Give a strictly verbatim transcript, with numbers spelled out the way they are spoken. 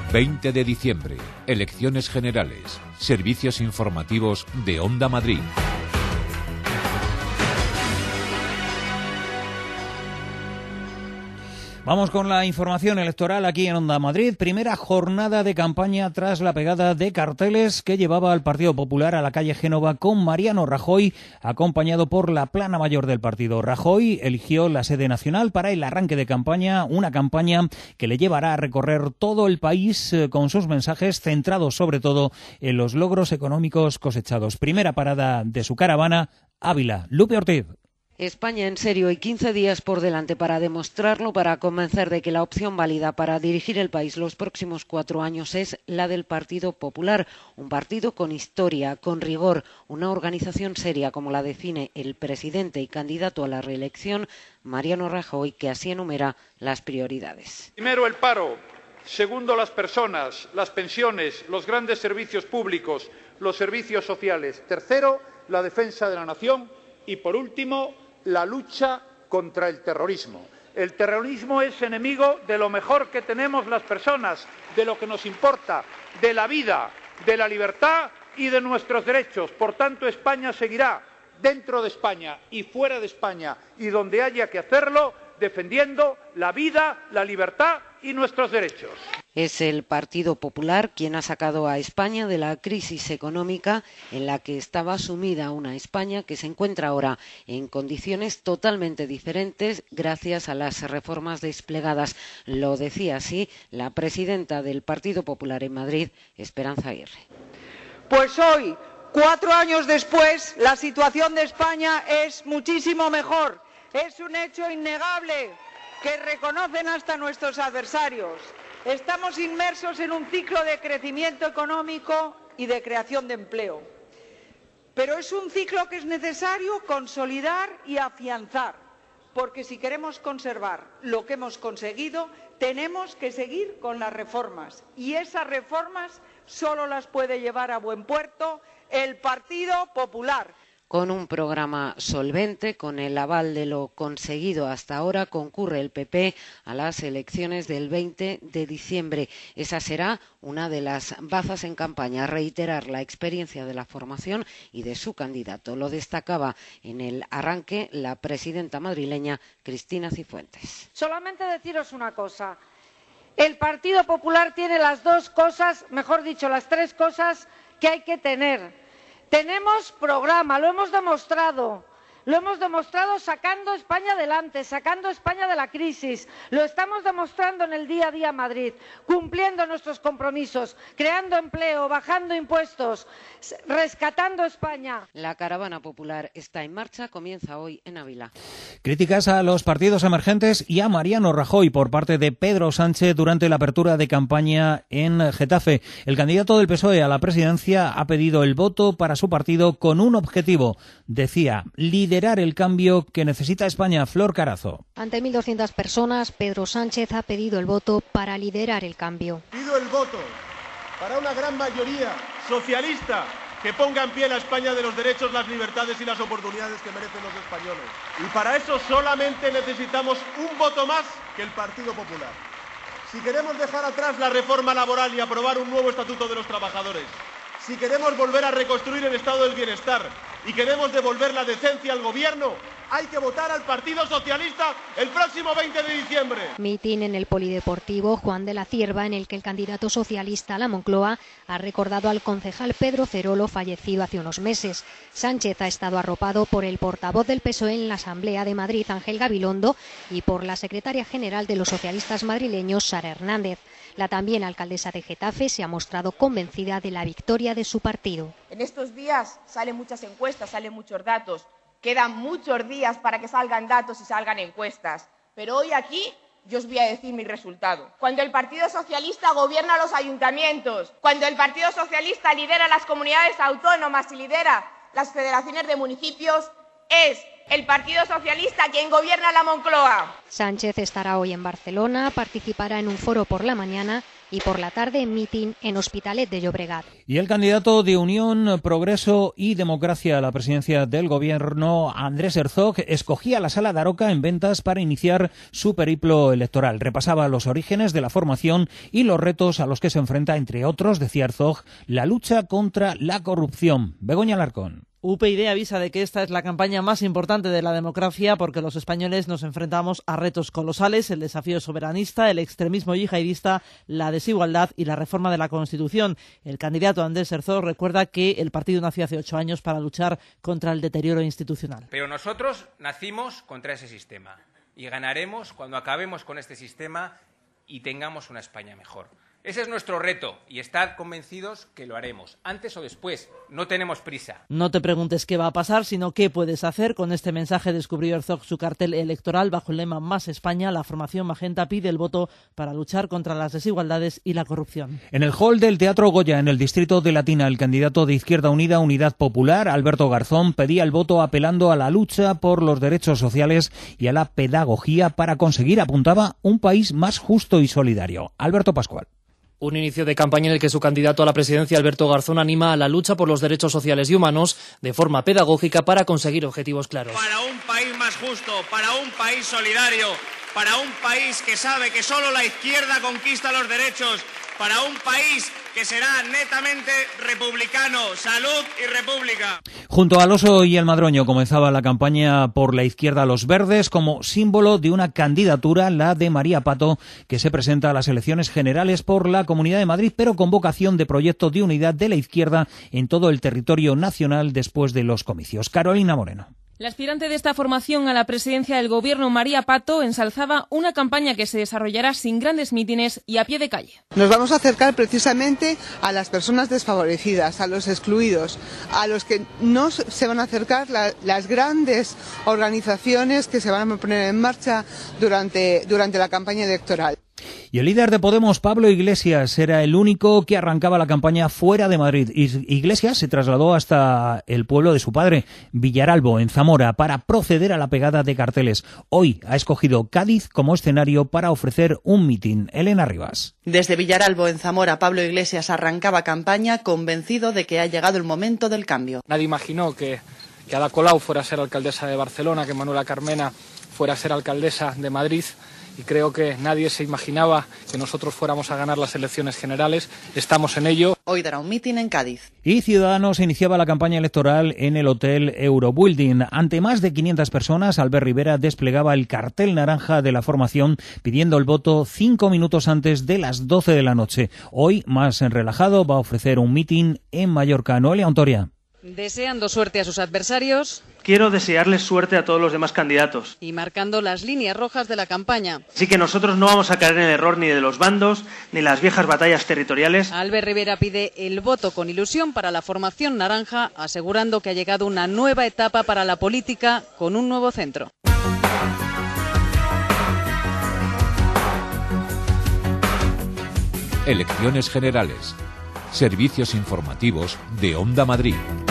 veinte de diciembre, elecciones generales, servicios informativos de Onda Madrid. Vamos con la información electoral aquí en Onda Madrid. Primera jornada de campaña tras la pegada de carteles que llevaba al Partido Popular a la calle Génova con Mariano Rajoy, acompañado por la plana mayor del partido. Rajoy eligió la sede nacional para el arranque de campaña, una campaña que le llevará a recorrer todo el país eh, con sus mensajes centrados sobre todo en los logros económicos cosechados. Primera parada de su caravana, Ávila. Lupe Ortiz. España en serio y quince días por delante para demostrarlo, para convencer de que la opción válida para dirigir el país los próximos cuatro años es la del Partido Popular, un partido con historia, con rigor, una organización seria como la define el presidente y candidato a la reelección, Mariano Rajoy, que así enumera las prioridades. Primero el paro, segundo las personas, las pensiones, los grandes servicios públicos, los servicios sociales, tercero la defensa de la nación y por último la lucha contra el terrorismo. El terrorismo es enemigo de lo mejor que tenemos las personas, de lo que nos importa, de la vida, de la libertad y de nuestros derechos. Por tanto, España seguirá dentro de España y fuera de España y donde haya que hacerlo, defendiendo la vida, la libertad y nuestros derechos. Es el Partido Popular quien ha sacado a España de la crisis económica en la que estaba sumida una España que se encuentra ahora en condiciones totalmente diferentes gracias a las reformas desplegadas. Lo decía así la presidenta del Partido Popular en Madrid, Esperanza Aguirre. Pues hoy, cuatro años después, la situación de España es muchísimo mejor. Es un hecho innegable que reconocen hasta nuestros adversarios. Estamos inmersos en un ciclo de crecimiento económico y de creación de empleo. Pero es un ciclo que es necesario consolidar y afianzar, porque si queremos conservar lo que hemos conseguido, tenemos que seguir con las reformas. Y esas reformas solo las puede llevar a buen puerto el Partido Popular. Con un programa solvente, con el aval de lo conseguido hasta ahora, concurre el P P a las elecciones del veinte de diciembre. Esa será una de las bazas en campaña, reiterar la experiencia de la formación y de su candidato. Lo destacaba en el arranque la presidenta madrileña Cristina Cifuentes. Solamente deciros una cosa. El Partido Popular tiene las dos cosas, mejor dicho, las tres cosas que hay que tener. Tenemos programa, lo hemos demostrado, lo hemos demostrado sacando España adelante, sacando España de la crisis, lo estamos demostrando en el día a día en Madrid, cumpliendo nuestros compromisos, creando empleo, bajando impuestos, rescatando España. La caravana popular está en marcha, comienza hoy en Ávila. Críticas a los partidos emergentes y a Mariano Rajoy por parte de Pedro Sánchez durante la apertura de campaña en Getafe. El candidato del P S O E a la presidencia ha pedido el voto para su partido con un objetivo, decía, liderar el cambio que necesita España. Flor Carazo. Ante mil doscientas personas, Pedro Sánchez ha pedido el voto para liderar el cambio. Pido el voto para una gran mayoría socialista que ponga en pie la España de los derechos, las libertades y las oportunidades que merecen los españoles. Y para eso solamente necesitamos un voto más que el Partido Popular. Si queremos dejar atrás la reforma laboral y aprobar un nuevo estatuto de los trabajadores, si queremos volver a reconstruir el estado del bienestar y queremos devolver la decencia al gobierno, hay que votar al Partido Socialista el próximo veinte de diciembre. Mitin en el Polideportivo Juan de la Cierva, en el que el candidato socialista a la Moncloa ha recordado al concejal Pedro Cerolo, fallecido hace unos meses. Sánchez ha estado arropado por el portavoz del P S O E en la Asamblea de Madrid, Ángel Gabilondo, y por la secretaria general de los socialistas madrileños, Sara Hernández. La también alcaldesa de Getafe se ha mostrado convencida de la victoria de su partido. En estos días salen muchas encuestas, salen muchos datos. Quedan muchos días para que salgan datos y salgan encuestas. Pero hoy aquí yo os voy a decir mi resultado. Cuando el Partido Socialista gobierna los ayuntamientos, cuando el Partido Socialista lidera las comunidades autónomas y lidera las federaciones de municipios, es el Partido Socialista quien gobierna la Moncloa. Sánchez estará hoy en Barcelona, participará en un foro por la mañana y por la tarde mitin en Hospitalet de Llobregat. Y el candidato de Unión, Progreso y Democracia a la presidencia del gobierno, Andrés Herzog, escogía la Sala Daroca en Ventas para iniciar su periplo electoral. Repasaba los orígenes de la formación y los retos a los que se enfrenta, entre otros, decía Herzog, la lucha contra la corrupción. Begoña Alarcón. U P YD avisa de que esta es la campaña más importante de la democracia porque los españoles nos enfrentamos a retos colosales, el desafío soberanista, el extremismo yihadista, la desigualdad y la reforma de la Constitución. El candidato Andrés Herzog recuerda que el partido nació hace ocho años para luchar contra el deterioro institucional. Pero nosotros nacimos contra ese sistema y ganaremos cuando acabemos con este sistema y tengamos una España mejor. Ese es nuestro reto y estad convencidos que lo haremos, antes o después, no tenemos prisa. No te preguntes qué va a pasar, sino qué puedes hacer. Con este mensaje descubrió Herzog su cartel electoral bajo el lema Más España. La formación Magenta pide el voto para luchar contra las desigualdades y la corrupción. En el hall del Teatro Goya, en el distrito de Latina, el candidato de Izquierda Unida, Unidad Popular, Alberto Garzón, pedía el voto apelando a la lucha por los derechos sociales y a la pedagogía para conseguir, apuntaba, un país más justo y solidario. Alberto Pascual. Un inicio de campaña en el que su candidato a la presidencia, Alberto Garzón, anima a la lucha por los derechos sociales y humanos de forma pedagógica para conseguir objetivos claros. Para un país más justo, para un país solidario, para un país que sabe que solo la izquierda conquista los derechos, para un país que será netamente republicano, salud y república. Junto al Oso y el Madroño comenzaba la campaña por la izquierda Los Verdes como símbolo de una candidatura, la de María Pato, que se presenta a las elecciones generales por la Comunidad de Madrid, pero con vocación de proyecto de unidad de la izquierda en todo el territorio nacional después de los comicios. Carolina Moreno. La aspirante de esta formación a la presidencia del gobierno, María Pato, ensalzaba una campaña que se desarrollará sin grandes mítines y a pie de calle. Nos vamos a acercar precisamente a las personas desfavorecidas, a los excluidos, a los que no se van a acercar la, las grandes organizaciones que se van a poner en marcha durante, durante la campaña electoral. Y el líder de Podemos, Pablo Iglesias, era el único que arrancaba la campaña fuera de Madrid. Iglesias se trasladó hasta el pueblo de su padre, Villaralbo, en Zamora, para proceder a la pegada de carteles. Hoy ha escogido Cádiz como escenario para ofrecer un mitin. Elena Rivas. Desde Villaralbo, en Zamora, Pablo Iglesias arrancaba campaña convencido de que ha llegado el momento del cambio. Nadie imaginó que, que Ada Colau fuera a ser alcaldesa de Barcelona, que Manuela Carmena fuera a ser alcaldesa de Madrid. Y creo que nadie se imaginaba que nosotros fuéramos a ganar las elecciones generales. Estamos en ello. Hoy dará un mitin en Cádiz. Y Ciudadanos iniciaba la campaña electoral en el Hotel Eurobuilding. Ante más de quinientas personas, Albert Rivera desplegaba el cartel naranja de la formación pidiendo el voto cinco minutos antes de las doce de la noche. Hoy, más relajado, va a ofrecer un mitin en Mallorca. Noelia Ontoria. Deseando suerte a sus adversarios. Quiero desearles suerte a todos los demás candidatos. Y marcando las líneas rojas de la campaña. Así que nosotros no vamos a caer en el error ni de los bandos, ni las viejas batallas territoriales. Albert Rivera pide el voto con ilusión para la formación naranja, asegurando que ha llegado una nueva etapa para la política con un nuevo centro. Elecciones generales. Servicios informativos de Onda Madrid.